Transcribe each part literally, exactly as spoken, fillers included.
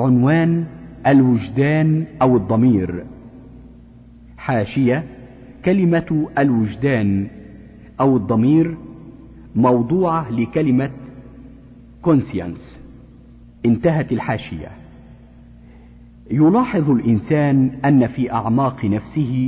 عنوان: الوجدان أو الضمير. حاشية: كلمة الوجدان أو الضمير موضوعة لكلمة conscience. انتهت الحاشية. يلاحظ الإنسان أن في أعماق نفسه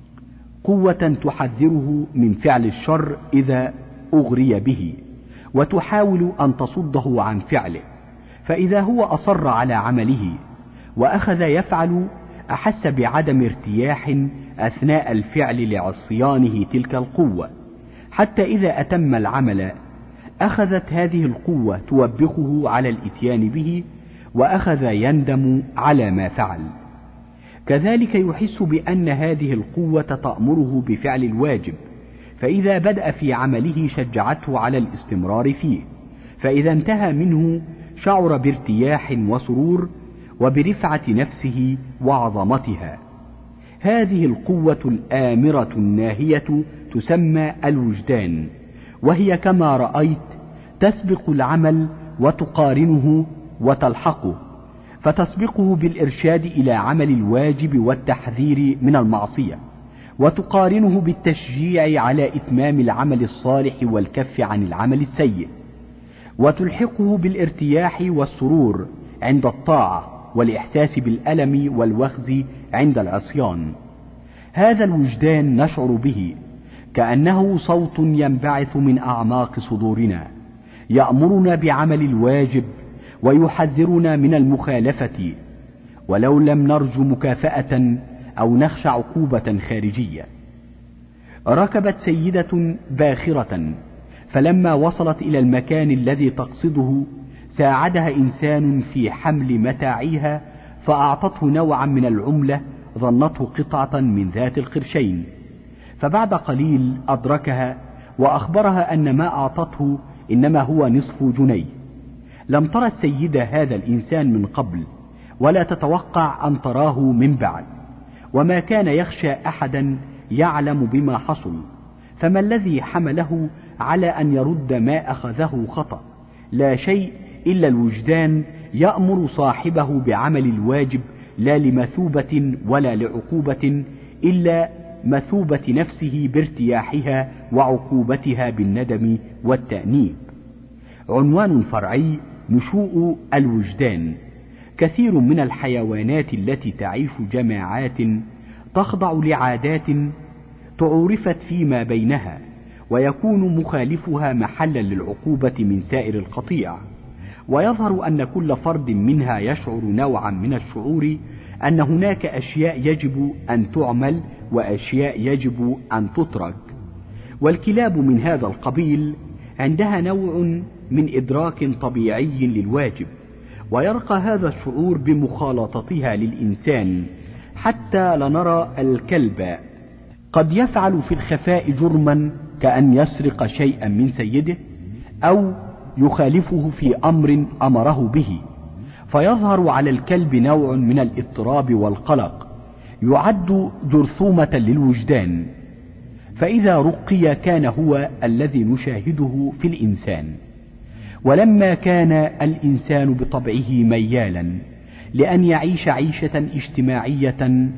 قوة تحذره من فعل الشر إذا أغري به، وتحاول أن تصده عن فعله، فإذا هو أصر على عمله وأخذ يفعل أحس بعدم ارتياح أثناء الفعل لعصيانه تلك القوة، حتى إذا أتم العمل أخذت هذه القوة توبخه على الإتيان به، وأخذ يندم على ما فعل. كذلك يحس بأن هذه القوة تأمره بفعل الواجب، فإذا بدأ في عمله شجعته على الاستمرار فيه، فإذا انتهى منه شعر بارتياح وسرور وبرفعة نفسه وعظمتها. هذه القوة الآمرة الناهية تسمى الوجدان، وهي كما رأيت تسبق العمل وتقارنه وتلحقه، فتسبقه بالإرشاد إلى عمل الواجب والتحذير من المعصية، وتقارنه بالتشجيع على إتمام العمل الصالح والكف عن العمل السيء، وتلحقه بالارتياح والسرور عند الطاعة والإحساس بالألم والوخز عند العصيان. هذا الوجدان نشعر به كأنه صوت ينبعث من أعماق صدورنا، يأمرنا بعمل الواجب ويحذرنا من المخالفة، ولو لم نرجو مكافأة أو نخشى عقوبة خارجية. ركبت سيدة باخرة، فلما وصلت إلى المكان الذي تقصده ساعدها إنسان في حمل متاعها، فأعطته نوعا من العملة ظنته قطعة من ذات القرشين، فبعد قليل أدركها وأخبرها أن ما أعطته إنما هو نصف جنيه. لم ترى السيدة هذا الإنسان من قبل، ولا تتوقع أن تراه من بعد، وما كان يخشى أحدا يعلم بما حصل، فما الذي حمله على أن يرد ما أخذه خطأ؟ لا شيء إلا الوجدان يأمر صاحبه بعمل الواجب، لا لمثوبة ولا لعقوبة، إلا مثوبة نفسه بارتياحها وعقوبتها بالندم والتأنيب. عنوان فرعي: نشوء الوجدان. كثير من الحيوانات التي تعيش جماعات تخضع لعادات تعورفت فيما بينها، ويكون مخالفها محلا للعقوبة من سائر القطيع، ويظهر أن كل فرد منها يشعر نوعا من الشعور أن هناك أشياء يجب أن تعمل وأشياء يجب أن تترك. والكلاب من هذا القبيل عندها نوع من إدراك طبيعي للواجب، ويرقى هذا الشعور بمخالطتها للإنسان، حتى لنرى الكلب قد يفعل في الخفاء جرما كأن يسرق شيئا من سيده، أو يخالفه في أمر أمره به، فيظهر على الكلب نوع من الاضطراب والقلق يعد جرثومة للوجدان، فإذا رقي كان هو الذي نشاهده في الإنسان. ولما كان الإنسان بطبعه ميالا لأن يعيش عيشة اجتماعية،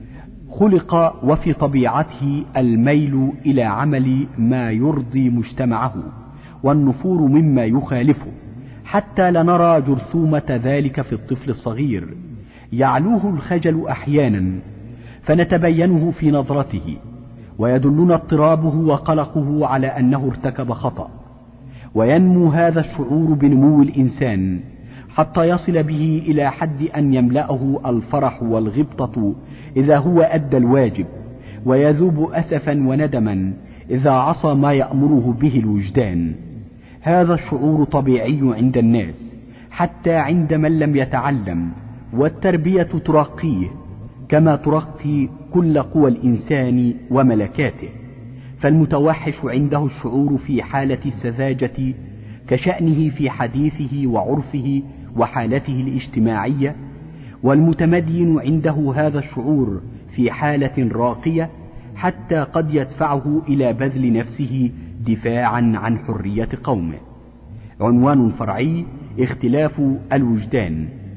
خلق وفي طبيعته الميل إلى عمل ما يرضي مجتمعه والنفور مما يخالفه، حتى لنرى جرثومة ذلك في الطفل الصغير يعلوه الخجل أحيانا فنتبينه في نظرته، ويدلنا اضطرابه وقلقه على أنه ارتكب خطأ. وينمو هذا الشعور بنمو الإنسان حتى يصل به إلى حد أن يملأه الفرح والغبطة إذا هو أدى الواجب، ويذوب أسفا وندما إذا عصى ما يأمره به الوجدان. هذا الشعور طبيعي عند الناس، حتى عند من لم يتعلم، والتربية ترقيه كما ترقي كل قوى الإنسان وملكاته. فالمتوحش عنده الشعور في حالة السذاجة كشأنه في حديثه وعرفه وحالته الاجتماعية، والمتمدين عنده هذا الشعور في حالة راقية، حتى قد يدفعه إلى بذل نفسه دفاعا عن حرية قومه. عنوان فرعي: اختلاف الوجدان.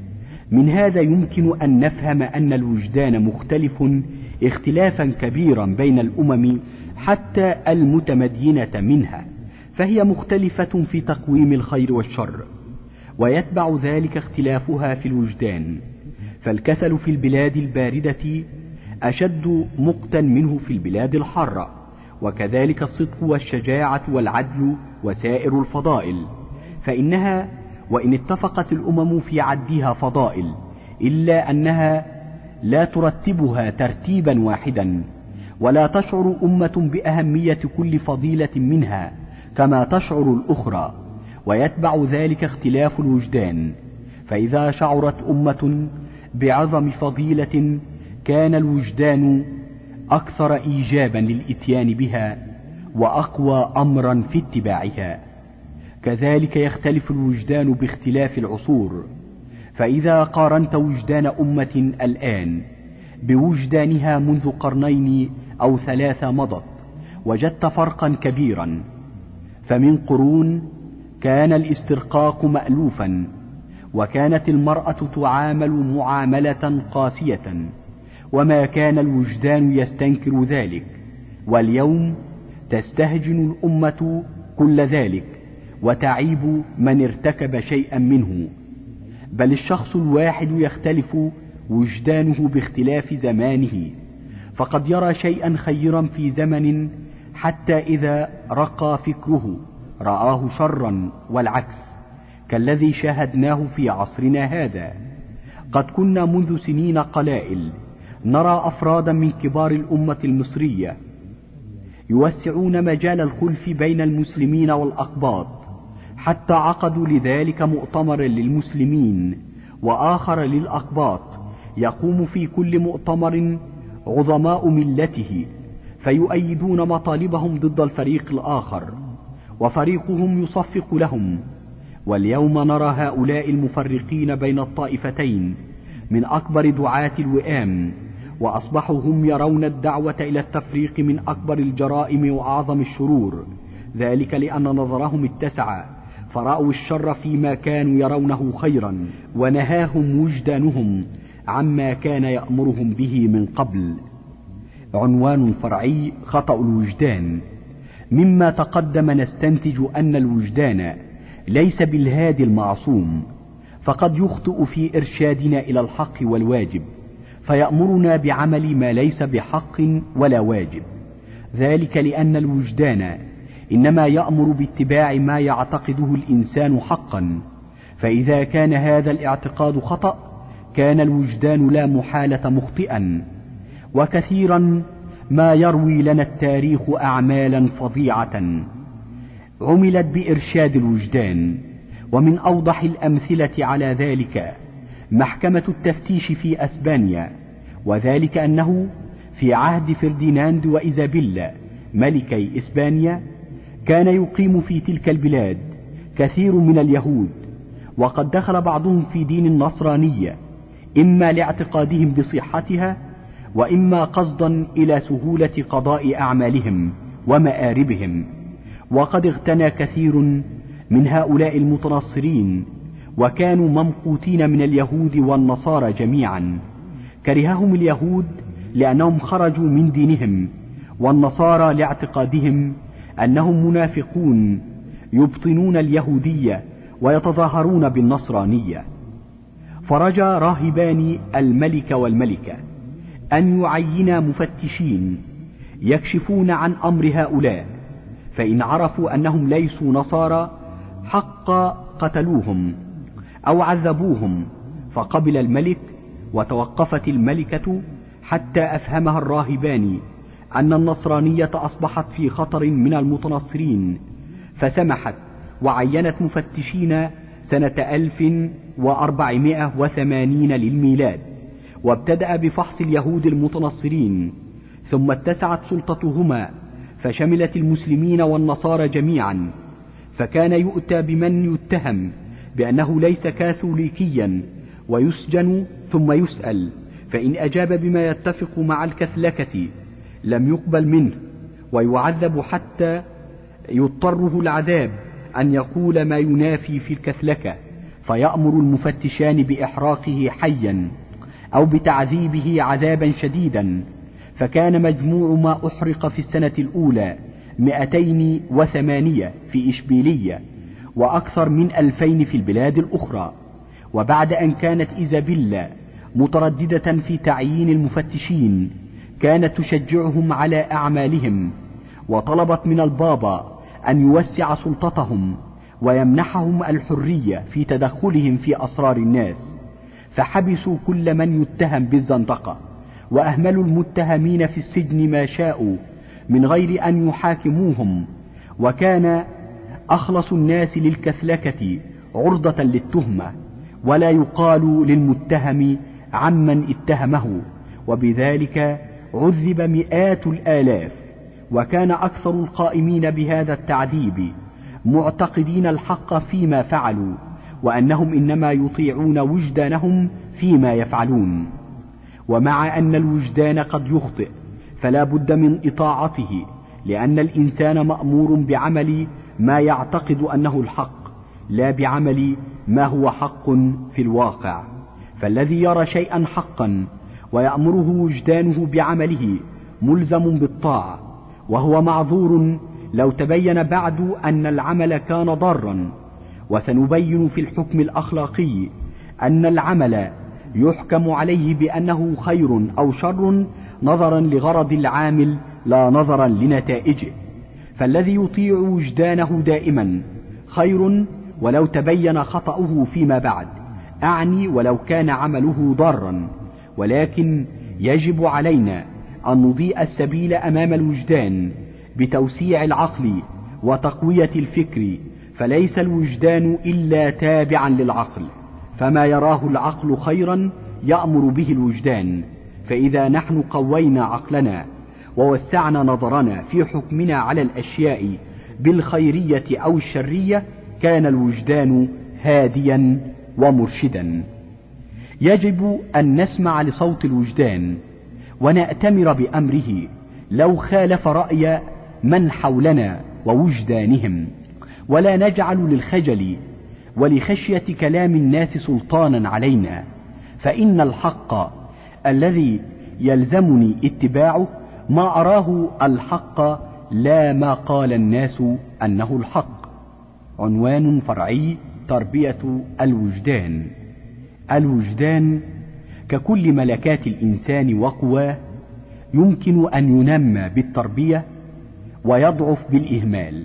من هذا يمكن أن نفهم أن الوجدان مختلف اختلافا كبيرا بين الأمم حتى المتمدينة منها، فهي مختلفة في تقويم الخير والشر، ويتبع ذلك اختلافها في الوجدان، فالكسل في البلاد الباردة أشد مقتا منه في البلاد الحارة، وكذلك الصدق والشجاعة والعدل وسائر الفضائل، فإنها وإن اتفقت الأمم في عدها فضائل إلا أنها لا ترتبها ترتيبا واحدا، ولا تشعر أمة بأهمية كل فضيلة منها كما تشعر الأخرى، ويتبع ذلك اختلاف الوجدان، فإذا شعرت أمة بعظم فضيلة كان الوجدان أكثر إيجابا للإتيان بها وأقوى أمرا في اتباعها. كذلك يختلف الوجدان باختلاف العصور، فإذا قارنت وجدان أمة الآن بوجدانها منذ قرنين أو ثلاثة مضت وجدت فرقا كبيرا، فمن قرون كان الاسترقاق مألوفا، وكانت المرأة تعامل معاملة قاسية، وما كان الوجدان يستنكر ذلك، واليوم تستهجن الأمة كل ذلك وتعيب من ارتكب شيئا منه، بل الشخص الواحد يختلف وجدانه باختلاف زمانه، فقد يرى شيئا خيرا في زمن حتى إذا رقى فكره رآه شرا، والعكس كالذي شاهدناه في عصرنا هذا. قد كنا منذ سنين قلائل نرى أفرادا من كبار الأمة المصرية يوسعون مجال الخلف بين المسلمين والأقباط، حتى عقدوا لذلك مؤتمر للمسلمين وآخر للأقباط، يقوم في كل مؤتمر عظماء ملته فيؤيدون مطالبهم ضد الفريق الآخر، وفريقهم يصفق لهم. واليوم نرى هؤلاء المفرقين بين الطائفتين من أكبر دعاة الوئام، وأصبحوا هم يرون الدعوة إلى التفريق من أكبر الجرائم وأعظم الشرور، ذلك لأن نظرهم اتسع فرأوا الشر فيما كانوا يرونه خيرا، ونهاهم وجدانهم عما كان يأمرهم به من قبل. عنوان فرعي: خطأ الوجدان. مما تقدم نستنتج أن الوجدان ليس بالهادي المعصوم، فقد يخطئ في إرشادنا إلى الحق والواجب، فيأمرنا بعمل ما ليس بحق ولا واجب، ذلك لأن الوجدان إنما يأمر باتباع ما يعتقده الإنسان حقا، فإذا كان هذا الاعتقاد خطأ كان الوجدان لا محالة مخطئا. وكثيرا ما يروي لنا التاريخ أعمالا فظيعة عملت بإرشاد الوجدان، ومن أوضح الأمثلة على ذلك محكمة التفتيش في أسبانيا، وذلك أنه في عهد فرديناند وإيزابيلا ملكي إسبانيا كان يقيم في تلك البلاد كثير من اليهود، وقد دخل بعضهم في دين النصرانية إما لاعتقادهم بصحتها، وإما قصدا إلى سهولة قضاء أعمالهم ومآربهم. وقد اغتنى كثير من هؤلاء المتنصرين وكانوا ممقوتين من اليهود والنصارى جميعا، كرههم اليهود لأنهم خرجوا من دينهم، والنصارى لاعتقادهم أنهم منافقون يبطنون اليهودية ويتظاهرون بالنصرانية. فرجى راهبان الملك والملكة أن يعينا مفتشين يكشفون عن أمر هؤلاء، فإن عرفوا أنهم ليسوا نصارى حق قتلوهم أو عذبوهم. فقبل الملك، وتوقفت الملكة حتى أفهمها الراهبان أن النصرانية أصبحت في خطر من المتنصرين، فسمحت وعينت مفتشين سنة ألف وأربعمائة وثمانين للميلاد، وابتدأ بفحص اليهود المتنصرين، ثم اتسعت سلطتهما فشملت المسلمين والنصارى جميعا، فكان يؤتى بمن يتهم بأنه ليس كاثوليكيا ويسجن ثم يسأل، فإن أجاب بما يتفق مع الكثلكة لم يقبل منه ويعذب حتى يضطره العذاب أن يقول ما ينافي في الكثلكة، فيأمر المفتشان بإحراقه حيا أو بتعذيبه عذابا شديدا، فكان مجموع ما أحرق في السنة الأولى مئتين وثمانية في إشبيلية، وأكثر من ألفين في البلاد الأخرى. وبعد أن كانت إيزابيلا مترددة في تعيين المفتشين، كانت تشجعهم على أعمالهم، وطلبت من البابا أن يوسع سلطتهم ويمنحهم الحرية في تدخلهم في أسرار الناس، فحبسوا كل من يتهم بالزندقة، وأهملوا المتهمين في السجن ما شاءوا من غير أن يحاكموهم، وكان أخلص الناس للكثلكة عرضة للتهمة، ولا يقال للمتهم عمن اتهمه، وبذلك عذب مئات الآلاف. وكان أكثر القائمين بهذا التعذيب معتقدين الحق فيما فعلوا، وأنهم إنما يطيعون وجدانهم فيما يفعلون. ومع أن الوجدان قد يخطئ فلا بد من إطاعته، لأن الإنسان مأمور بعمل ما يعتقد أنه الحق، لا بعمل ما هو حق في الواقع. فالذي يرى شيئا حقا ويأمره وجدانه بعمله ملزم بالطاعة، وهو معذور لو تبين بعد أن العمل كان ضارا. وسنبين في الحكم الأخلاقي أن العمل يحكم عليه بأنه خير أو شر نظرا لغرض العامل لا نظرا لنتائجه. فالذي يطيع وجدانه دائما خير ولو تبين خطأه فيما بعد، أعني ولو كان عمله ضارا. ولكن يجب علينا أن نضيء السبيل أمام الوجدان بتوسيع العقل وتقوية الفكر، فليس الوجدان إلا تابعا للعقل، فما يراه العقل خيرا يأمر به الوجدان. فإذا نحن قوينا عقلنا ووسعنا نظرنا في حكمنا على الأشياء بالخيرية أو الشرية، كان الوجدان هاديا ومرشدا. يجب أن نسمع لصوت الوجدان ونأتمر بأمره لو خالف رأي من حولنا ووجدانهم، ولا نجعل للخجل ولخشية كلام الناس سلطانا علينا، فإن الحق الذي يلزمني اتباعه ما أراه الحق لا ما قال الناس أنه الحق. عنوان فرعي: تربية الوجدان. الوجدان ككل ملكات الإنسان وقواه يمكن أن ينمى بالتربية ويضعف بالإهمال.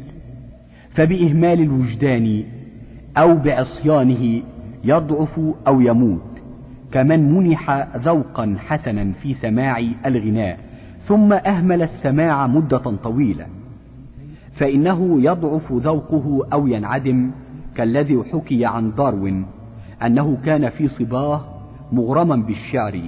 فبإهمال الوجدان أو بعصيانه يضعف أو يموت، كمن منح ذوقا حسنا في سماع الغناء ثم أهمل السماع مدة طويلة، فإنه يضعف ذوقه أو ينعدم، كالذي حكي عن داروين أنه كان في صباه مغرما بالشعر،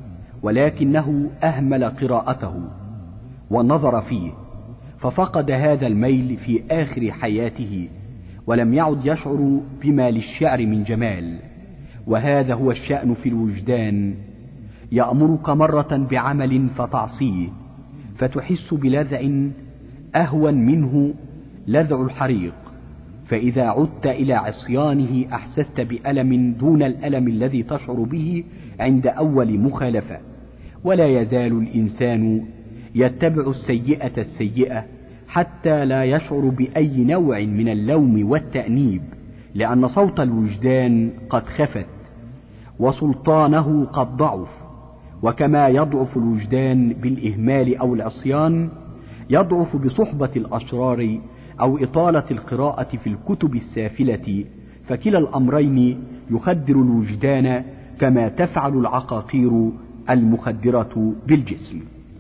ولكنه أهمل قراءته والنظر فيه، ففقد هذا الميل في آخر حياته، ولم يعد يشعر بما للشعر من جمال. وهذا هو الشأن في الوجدان، يأمرك مرة بعمل فتعصيه فتحس بلذع أهون منه لذع الحريق، فإذا عدت إلى عصيانه أحسست بألم دون الألم الذي تشعر به عند أول مخالفة. ولا يزال الإنسان يتبع السيئة السيئة حتى لا يشعر بأي نوع من اللوم والتأنيب، لأن صوت الوجدان قد خفت وسلطانه قد ضعف. وكما يضعف الوجدان بالإهمال أو العصيان، يضعف بصحبة الأشرار أو إطالة القراءة في الكتب السافلة، فكلا الأمرين يخدر الوجدان كما تفعل العقاقير المخدرة بالجسم.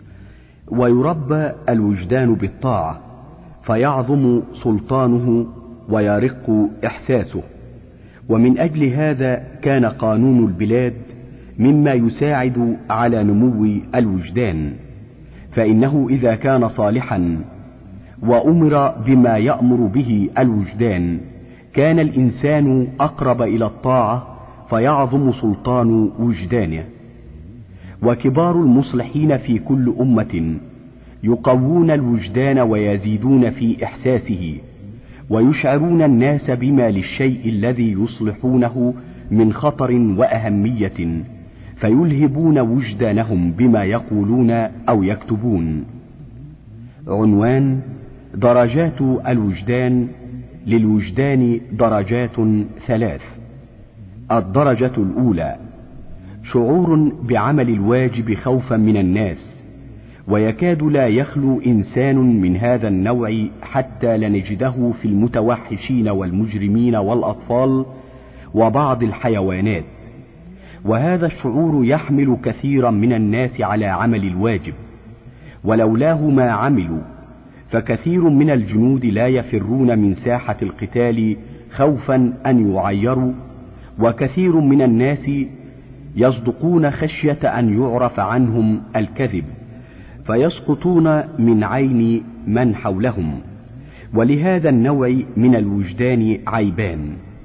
ويربى الوجدان بالطاعة فيعظم سلطانه ويرق إحساسه. ومن أجل هذا كان قانون البلاد مما يساعد على نمو الوجدان، فإنه إذا كان صالحا وأمر بما يأمر به الوجدان كان الإنسان أقرب إلى الطاعة فيعظم سلطان وجدانه. وكبار المصلحين في كل أمة يقوون الوجدان ويزيدون في إحساسه، ويشعرون الناس بما للشيء الذي يصلحونه من خطر وأهمية، فيلهبون وجدانهم بما يقولون أو يكتبون. عنوان: درجات الوجدان. للوجدان درجات ثلاث. الدرجة الأولى: شعور بعمل الواجب خوفا من الناس، ويكاد لا يخلو إنسان من هذا النوع حتى لنجده في المتوحشين والمجرمين والأطفال وبعض الحيوانات. وهذا الشعور يحمل كثيرا من الناس على عمل الواجب، ولولاه ما عملوا، فكثير من الجنود لا يفرون من ساحة القتال خوفا أن يعيروا، وكثير من الناس يصدقون خشية أن يعرف عنهم الكذب، فيسقطون من عين من حولهم. ولهذا النوع من الوجدان عيبان: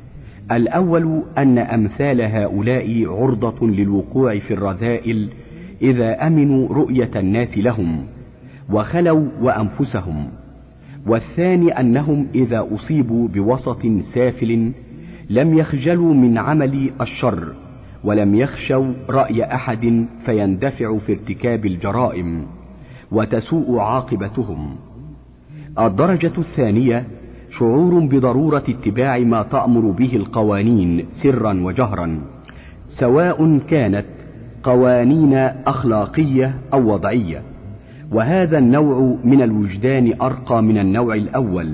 الأول أن أمثال هؤلاء عرضة للوقوع في الرذائل إذا أمنوا رؤية الناس لهم وخلوا وأنفسهم، والثاني أنهم إذا أصيبوا بوسط سافل لم يخجلوا من عمل الشر، ولم يخشوا رأي أحد فيندفعوا في ارتكاب الجرائم وتسوء عاقبتهم. الدرجة الثانية: شعور بضرورة اتباع ما تأمر به القوانين سرا وجهرا، سواء كانت قوانين أخلاقية أو وضعية. وهذا النوع من الوجدان أرقى من النوع الأول.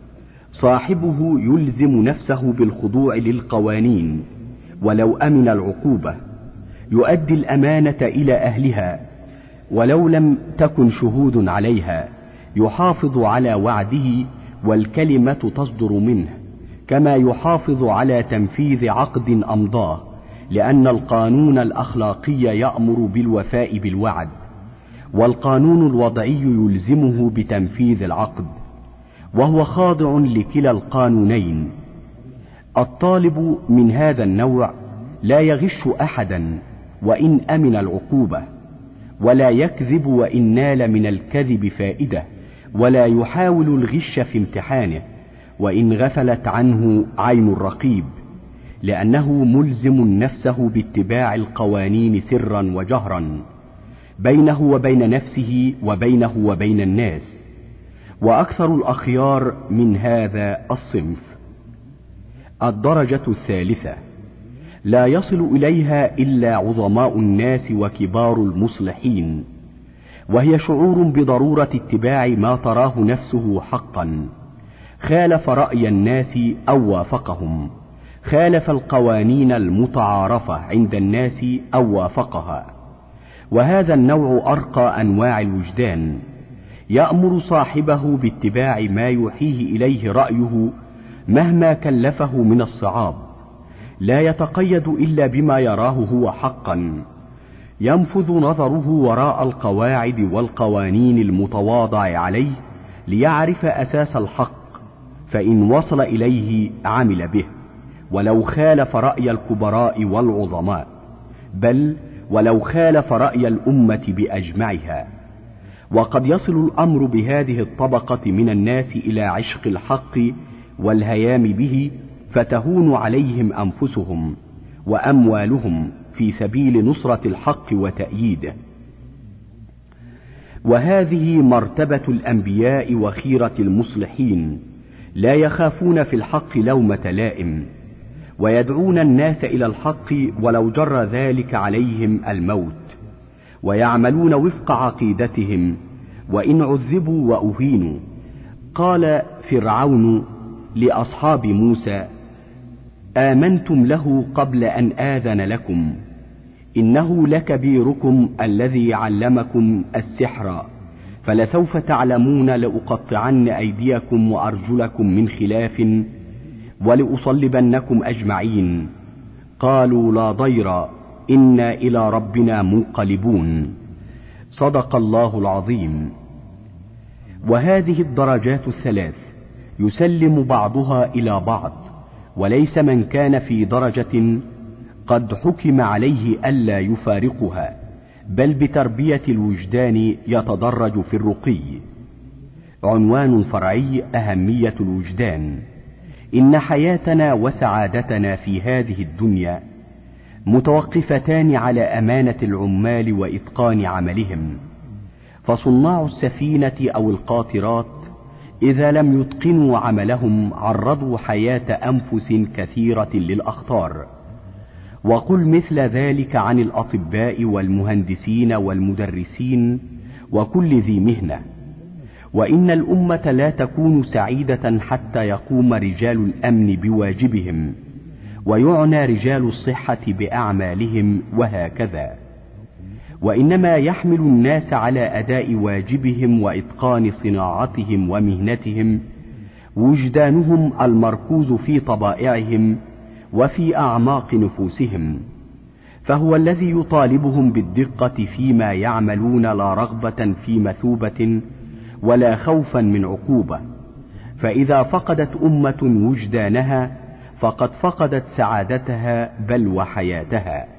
صاحبه يلزم نفسه بالخضوع للقوانين ولو أمن العقوبة، يؤدي الأمانة إلى أهلها ولو لم تكن شهود عليها، يحافظ على وعده والكلمة تصدر منه، كما يحافظ على تنفيذ عقد أمضاه، لأن القانون الأخلاقي يأمر بالوفاء بالوعد، والقانون الوضعي يلزمه بتنفيذ العقد، وهو خاضع لكلا القانونين. الطالب من هذا النوع لا يغش أحدا وإن أمن العقوبة، ولا يكذب وإن نال من الكذب فائدة، ولا يحاول الغش في امتحانه وإن غفلت عنه عين الرقيب، لأنه ملزم نفسه باتباع القوانين سرا وجهرا، بينه وبين نفسه وبينه وبين الناس. وأكثر الأخيار من هذا الصنف. الدرجة الثالثة: لا يصل إليها إلا عظماء الناس وكبار المصلحين، وهي شعور بضرورة اتباع ما تراه نفسه حقا، خالف رأي الناس أو وافقهم، خالف القوانين المتعارفة عند الناس أو وافقها. وهذا النوع أرقى أنواع الوجدان، يأمر صاحبه باتباع ما يوحيه إليه رأيه مهما كلفه من الصعاب، لا يتقيد إلا بما يراه هو حقا، ينفذ نظره وراء القواعد والقوانين المتواضع عليه ليعرف أساس الحق، فإن وصل إليه عمل به، ولو خالف رأي الكبراء والعظماء، بل ولو خالف رأي الأمة بأجمعها. وقد يصل الأمر بهذه الطبقة من الناس إلى عشق الحق والهيام به، فتهون عليهم أنفسهم وأموالهم في سبيل نصرة الحق وتأييده. وهذه مرتبة الأنبياء وخيرة المصلحين، لا يخافون في الحق لومة لائم، ويدعون الناس إلى الحق ولو جر ذلك عليهم الموت، ويعملون وفق عقيدتهم وإن عذبوا وأهينوا. قال فرعون لأصحاب موسى: آمنتم له قبل أن آذن لكم، إنه لكبيركم الذي علمكم السحر، فلسوف تعلمون لأقطعن أيديكم وأرجلكم من خلاف ولأصلبنكم أجمعين. قالوا لا ضير إنا إلى ربنا منقلبون. صدق الله العظيم. وهذه الدرجات الثلاث يسلم بعضها إلى بعض، وليس من كان في درجة قد حكم عليه ألا يفارقها، بل بتربية الوجدان يتدرج في الرقي. عنوان فرعي: أهمية الوجدان. إن حياتنا وسعادتنا في هذه الدنيا متوقفتان على أمانة العمال وإتقان عملهم، فصناع السفينة أو القاطرات إذا لم يتقنوا عملهم عرضوا حياة أنفس كثيرة للأخطار. وقل مثل ذلك عن الأطباء والمهندسين والمدرسين وكل ذي مهنة. وإن الأمة لا تكون سعيدة حتى يقوم رجال الأمن بواجبهم، ويعنى رجال الصحة بأعمالهم، وهكذا. وإنما يحمل الناس على أداء واجبهم وإتقان صناعتهم ومهنتهم وجدانهم المركوز في طبائعهم وفي أعماق نفوسهم، فهو الذي يطالبهم بالدقة فيما يعملون، لا رغبة في مثوبة ولا خوفا من عقوبة. فإذا فقدت أمة وجدانها فقد فقدت سعادتها بل وحياتها.